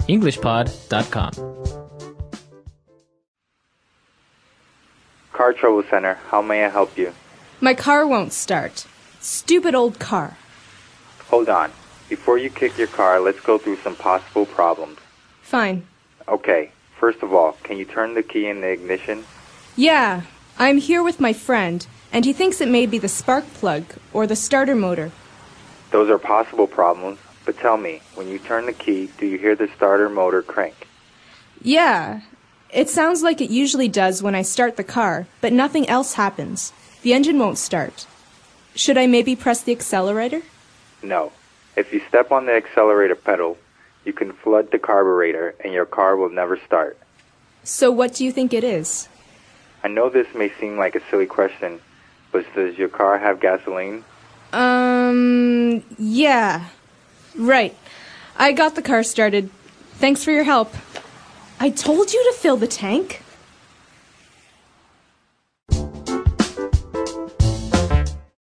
EnglishPod.com. Car Trouble Center, how may I help you? My car won't start. Stupid old car. Hold on. Before you kick your car, let's go through some possible problems. Fine. Okay, first of all, can you turn the key in the ignition? Yeah, I'm here with my friend, and he thinks it may be the spark plug or the starter motor. Those are possible problems, but tell me, when you turn the key, do you hear the starter motor crank? Yeah, it sounds like it usually does when I start the car, but nothing else happens. The engine won't start. Should I maybe press the accelerator? No. If you step on the accelerator pedal, you can flood the carburetor and your car will never start. So what do you think it is? I know this may seem like a silly question, but does your car have gasoline? Yeah. Right. I got the car started. Thanks for your help. I told you to fill the tank.